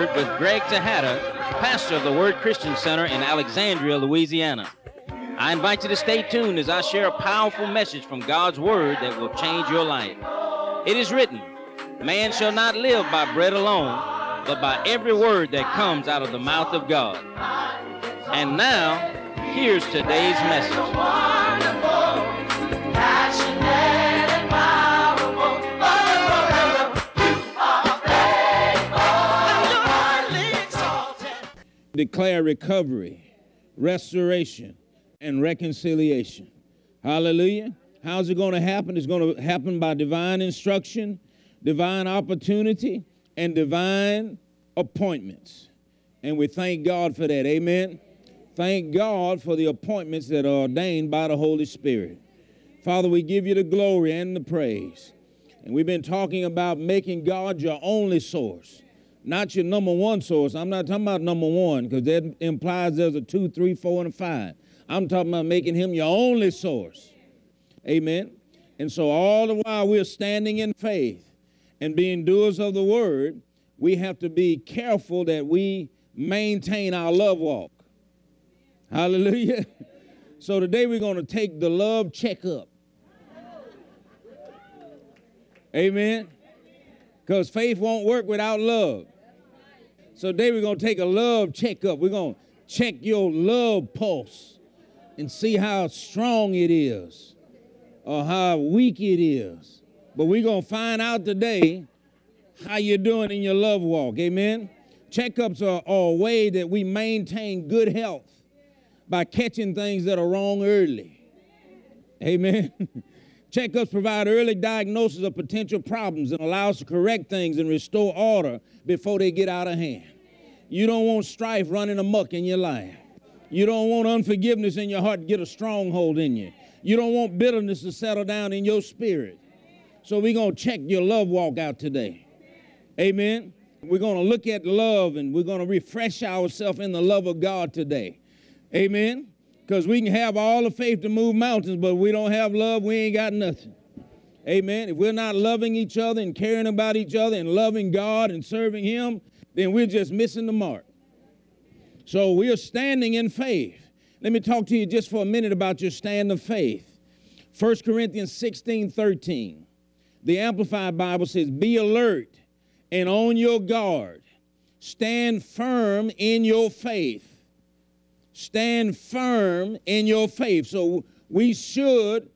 Word with Greg Tejada, pastor of the Word Christian Center in Alexandria, Louisiana. I invite you to stay tuned as I share a powerful message from God's Word that will change your life. It is written, "Man shall not live by bread alone, but by every word that comes out of the mouth of God." And now, here's today's message. Declare recovery, restoration, and reconciliation. Hallelujah. How's it going to happen? It's going to happen by divine instruction, divine opportunity, and divine appointments. And we thank God for that. Amen. Thank God for the appointments that are ordained by the Holy Spirit. Father, we give you the glory and the praise. And we've been talking about making God your only source. Not your number one source. I'm not talking about number one because that implies there's a 2, 3, 4, and a 5. I'm talking about making him your only source. Amen. And so all the while we're standing in faith and being doers of the word, we have to be careful that we maintain our love walk. Hallelujah. So today we're going to take the love checkup. Amen. Because faith won't work without love. So today we're going to take a love checkup. We're going to check your love pulse and see how strong it is or how weak it is. But we're going to find out today how you're doing in your love walk. Amen. Checkups are a way that we maintain good health by catching things that are wrong early. Amen. Checkups provide early diagnosis of potential problems and allow us to correct things and restore order before they get out of hand. You don't want strife running amok in your life. You don't want unforgiveness in your heart to get a stronghold in you. You don't want bitterness to settle down in your spirit. So we're going to check your love walk out today. Amen. We're going to look at love and we're going to refresh ourselves in the love of God today. Amen. Because we can have all the faith to move mountains, but we don't have love, we ain't got nothing. Amen. If we're not loving each other and caring about each other and loving God and serving him, then we're just missing the mark. So we are standing in faith. Let me talk to you just for a minute about your stand of faith. 1 Corinthians 16:13. The Amplified Bible says, "Be alert and on your guard. Stand firm in your faith." Stand firm in your faith. So we should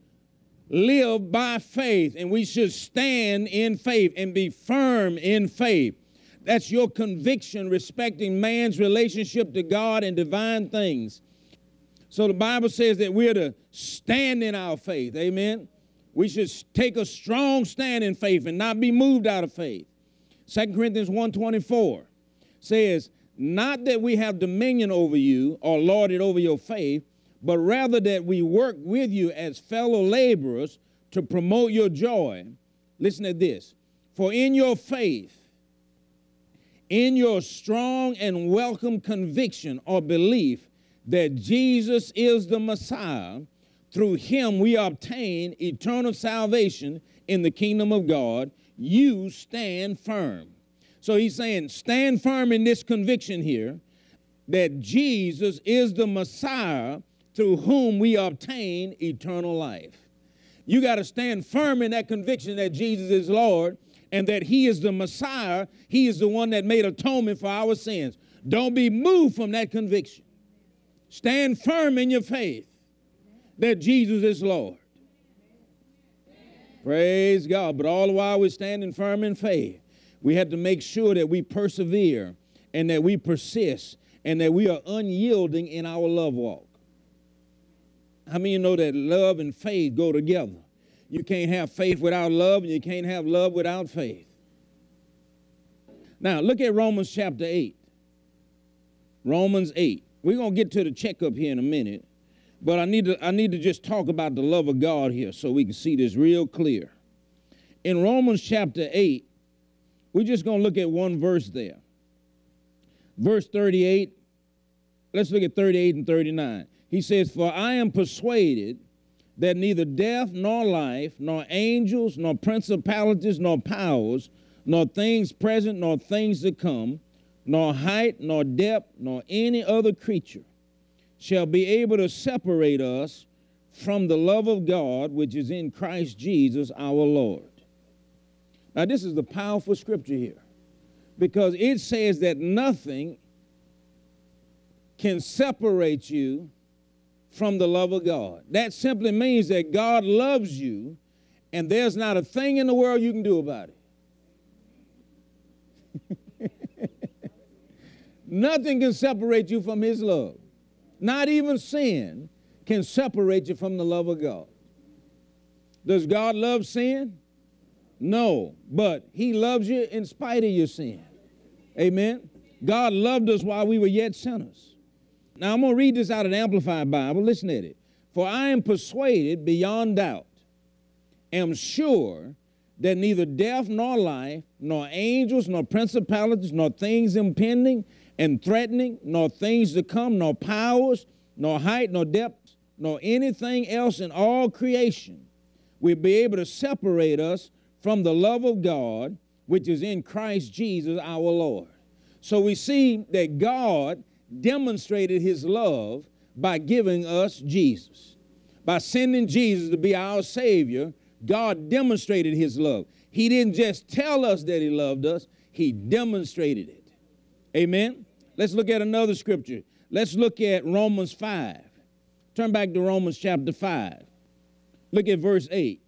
live by faith, and we should stand in faith and be firm in faith. That's your conviction respecting man's relationship to God and divine things. So the Bible says that we're to stand in our faith. Amen. We should take a strong stand in faith and not be moved out of faith. 2 Corinthians 1:24 says, "Not that we have dominion over you or lord it over your faith, but rather that we work with you as fellow laborers to promote your joy." Listen to this. "For in your faith, in your strong and welcome conviction or belief that Jesus is the Messiah, through him we obtain eternal salvation in the kingdom of God, you stand firm." So he's saying, stand firm in this conviction here that Jesus is the Messiah through whom we obtain eternal life. You got to stand firm in that conviction that Jesus is Lord and that he is the Messiah. He is the one that made atonement for our sins. Don't be moved from that conviction. Stand firm in your faith that Jesus is Lord. Praise God. But all the while we're standing firm in faith, we have to make sure that we persevere and that we persist and that we are unyielding in our love walk. How many of you know that love and faith go together? You can't have faith without love, and you can't have love without faith. Now, look at Romans chapter 8. Romans 8. We're going to get to the checkup here in a minute, but I need to just talk about the love of God here so we can see this real clear. In Romans chapter 8, we're just going to look at one verse there. Verse 38. Let's look at 38 and 39. He says, "For I am persuaded that neither death nor life, nor angels, nor principalities, nor powers, nor things present, nor things to come, nor height, nor depth, nor any other creature shall be able to separate us from the love of God, which is in Christ Jesus our Lord. Now, this is the powerful scripture here, because it says that nothing can separate you from the love of God. That simply means that God loves you, and there's not a thing in the world you can do about it. Nothing can separate you from his love. Not even sin can separate you from the love of God. Does God love sin? No, but he loves you in spite of your sin. Amen? God loved us while we were yet sinners. Now, I'm going to read this out of the Amplified Bible. Listen at it. For I am persuaded beyond doubt, am sure that neither death nor life, nor angels, nor principalities, nor things impending and threatening, nor things to come, nor powers, nor height, nor depth, nor anything else in all creation will be able to separate us from the love of God, which is in Christ Jesus our Lord. So we see that God demonstrated his love by giving us Jesus. By sending Jesus to be our Savior, God demonstrated his love. He didn't just tell us that he loved us, he demonstrated it. Amen? Let's look at another scripture. Let's look at Romans 5. Turn back to Romans chapter 5. Look at verse 8.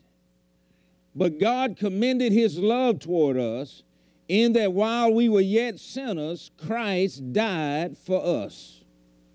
But God commended his love toward us in that while we were yet sinners, Christ died for us.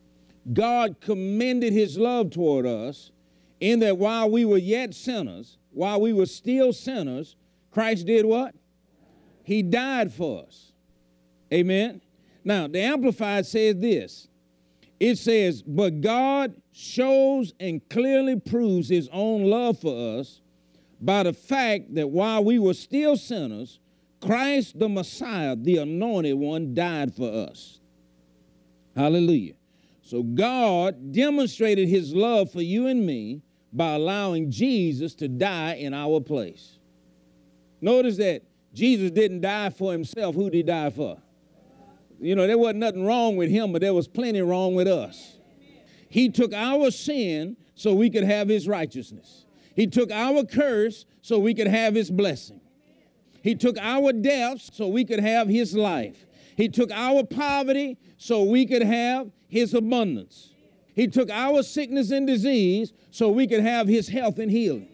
God commended his love toward us in that while we were yet sinners, while we were still sinners, Christ did what? He died for us. Amen? Now, the Amplified says this. It says, but God shows and clearly proves his own love for us by the fact that while we were still sinners, Christ the Messiah, the anointed one, died for us. Hallelujah. So God demonstrated his love for you and me by allowing Jesus to die in our place. Notice that Jesus didn't die for himself. Who did he die for? You know, there wasn't nothing wrong with him, but there was plenty wrong with us. He took our sin so we could have his righteousness. He took our curse so we could have his blessing. He took our deaths so we could have his life. He took our poverty so we could have his abundance. He took our sickness and disease so we could have his health and healing.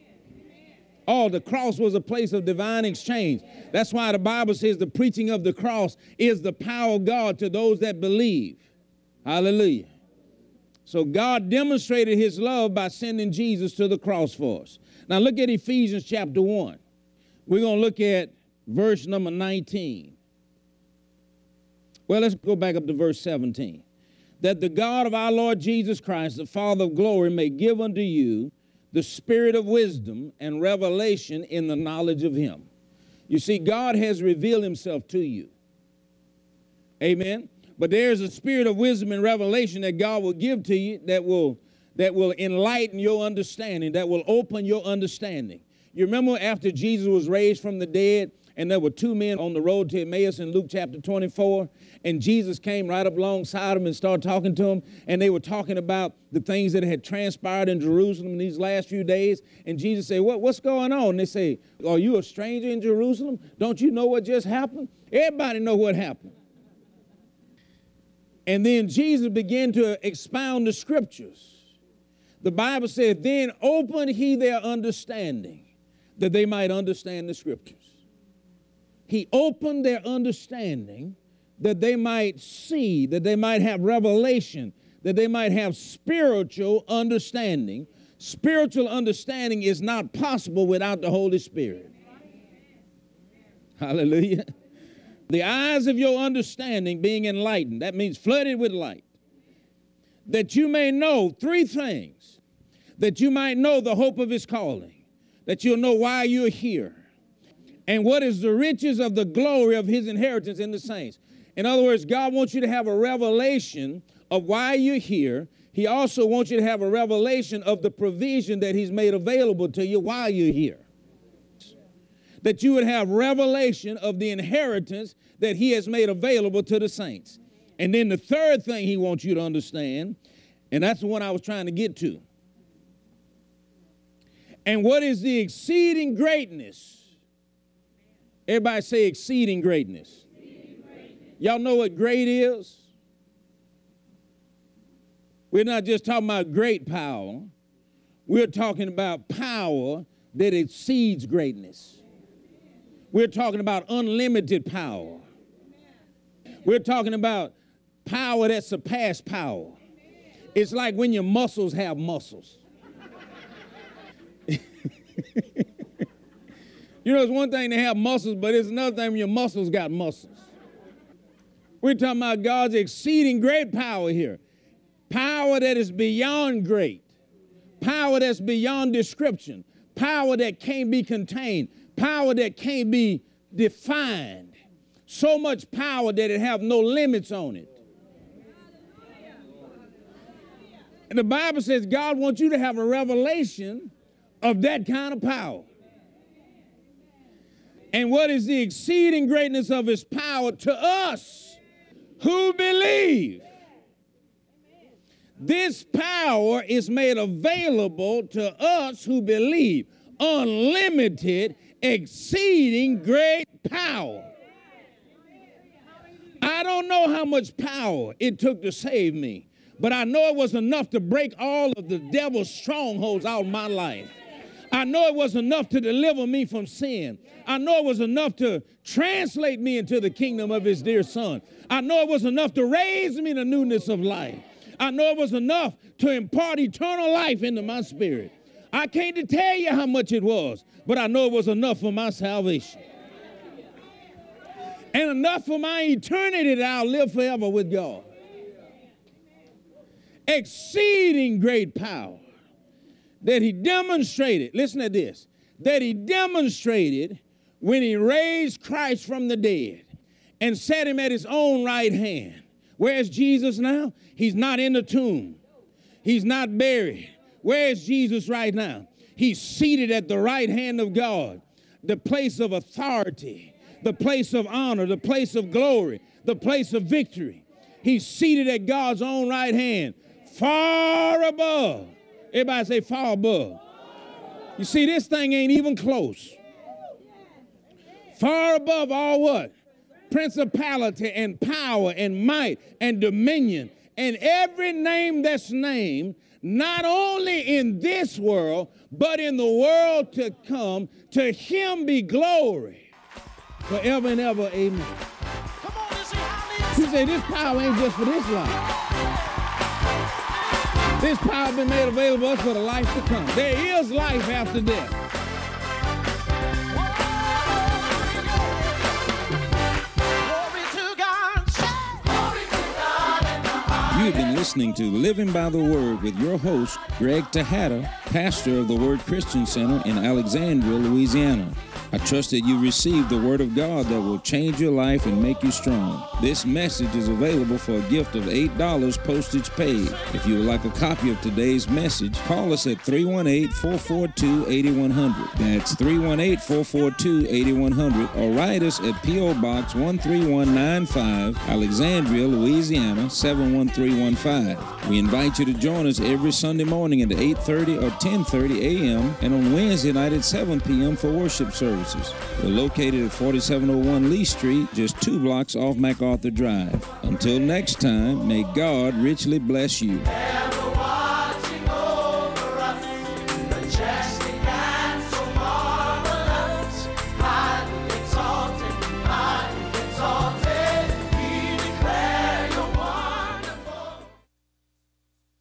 Oh, the cross was a place of divine exchange. That's why the Bible says the preaching of the cross is the power of God to those that believe. Hallelujah. So God demonstrated his love by sending Jesus to the cross for us. Now look at Ephesians chapter 1. We're going to look at verse number 19. Well, let's go back up to verse 17. That the God of our Lord Jesus Christ, the Father of glory, may give unto you the spirit of wisdom and revelation in the knowledge of him. You see, God has revealed himself to you. Amen. But there's a spirit of wisdom and revelation that God will give to you that will enlighten your understanding, that will open your understanding. You remember after Jesus was raised from the dead, and there were two men on the road to Emmaus in Luke chapter 24, and Jesus came right up alongside them and started talking to them, and they were talking about the things that had transpired in Jerusalem in these last few days, and Jesus said, what's going on? And they say, are you a stranger in Jerusalem? Don't you know what just happened? Everybody know what happened. And then Jesus began to expound the scriptures. The Bible said, then opened he their understanding, that they might understand the scriptures. He opened their understanding that they might see, that they might have revelation, that they might have spiritual understanding. Spiritual understanding is not possible without the Holy Spirit. Hallelujah. The eyes of your understanding being enlightened, that means flooded with light, that you may know three things, that you might know the hope of his calling, that you'll know why you're here, and what is the riches of the glory of his inheritance in the saints. In other words, God wants you to have a revelation of why you're here. He also wants you to have a revelation of the provision that he's made available to you while you're here. that you would have revelation of the inheritance that he has made available to the saints. And then the third thing he wants you to understand, and that's the one I was trying to get to. And what is the exceeding greatness? Everybody say exceeding greatness. Y'all know what great is? We're not just talking about great power. We're talking about power that exceeds greatness. We're talking about unlimited power. We're talking about power that surpasses power. It's like when your muscles have muscles. You know, it's one thing to have muscles, but it's another thing when your muscles got muscles. We're talking about God's exceeding great power here. Power that is beyond great. Power that's beyond description. Power that can't be contained. Power that can't be defined. So much power that it have no limits on it. And the Bible says God wants you to have a revelation of that kind of power. And what is the exceeding greatness of his power to us who believe? This power is made available to us who believe. Unlimited, exceeding great power. I don't know how much power it took to save me, but I know it was enough to break all of the devil's strongholds out of my life. I know it was enough to deliver me from sin. I know it was enough to translate me into the kingdom of his dear son. I know it was enough to raise me to newness of life. I know it was enough to impart eternal life into my spirit. I can't tell you how much it was, but I know it was enough for my salvation. And enough for my eternity that I'll live forever with God. Exceeding great power that he demonstrated, listen to this, that he demonstrated when he raised Christ from the dead and set him at his own right hand. Where's Jesus now? He's not in the tomb. He's not buried. Where's Jesus right now? He's seated at the right hand of God, the place of authority, the place of honor, the place of glory, the place of victory. He's seated at God's own right hand, far above. Everybody say far above. You see, this thing ain't even close. Far above all what? Principality and power and might and dominion and every name that's named, not only in this world, but in the world to come. To him be glory forever and ever. Amen. Come on, you say this power ain't just for this life. This power has been made available to us for the life to come. There is life after death. You've been listening to Living by the Word with your host, Greg Tejada, pastor of the Word Christian Center in Alexandria, Louisiana. I trust that you received the Word of God that will change your life and make you strong. This message is available for a gift of $8 postage paid. If you would like a copy of today's message, call us at 318-442-8100. That's 318-442-8100, or write us at P.O. Box 13195, Alexandria, Louisiana 71315. We invite you to join us every Sunday morning at 8:30 or 10:30 a.m. and on Wednesday night at 7 p.m. for worship services. We're located at 4701 Lee Street, just 2 blocks off MacArthur Drive. Until next time, may God richly bless you.